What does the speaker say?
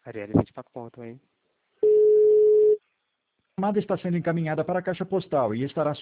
Arielle 24 ponto, hein? A chamada está sendo encaminhada para a caixa postal e estará